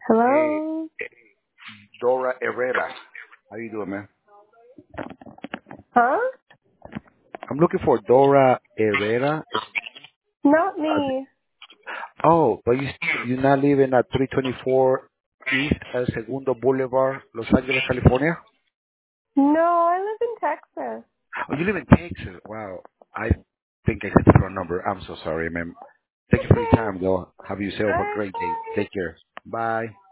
Hey, Hello? Dora Herrera. How you doing, man? Huh? I'm looking for Dora Herrera. Not Uh, me. oh, but you not living at 324 East El Segundo Boulevard, Los Angeles, California? No, I live in Texas. Oh, you live in Texas. Wow. I think I got the wrong number. I'm so sorry, man. Thank you for your Okay. time, though. Have yourself a Alright, great day. bye. Take care. Bye.